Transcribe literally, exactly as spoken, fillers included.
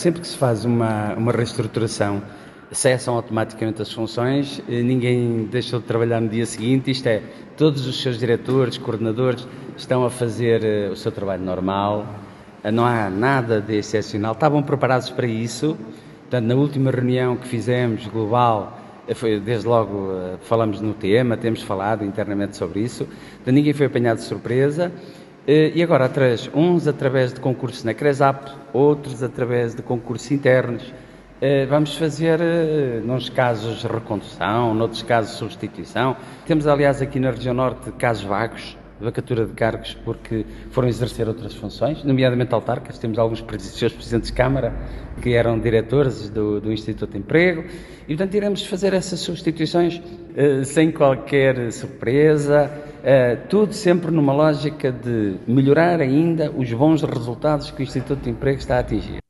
Sempre que se faz uma, uma reestruturação, cessam automaticamente as funções, ninguém deixou de trabalhar no dia seguinte, isto é, todos os seus diretores, coordenadores estão a fazer o seu trabalho normal, não há nada de excepcional, estavam preparados para isso. Portanto, na última reunião que fizemos, global, foi, desde logo falamos no tema, temos falado internamente sobre isso, então, ninguém foi apanhado de surpresa. E agora, atrás, uns através de concursos na CRESAP, outros através de concursos internos. Vamos fazer, nos casos, recondução, noutros casos, substituição. Temos, aliás, aqui na região norte, casos vagos, vacatura de cargos, porque foram exercer outras funções, nomeadamente autarcas. Temos alguns senhores presidentes de Câmara que eram diretores do, do Instituto de Emprego e, portanto, iremos fazer essas substituições uh, sem qualquer surpresa, uh, tudo sempre numa lógica de melhorar ainda os bons resultados que o Instituto de Emprego está a atingir.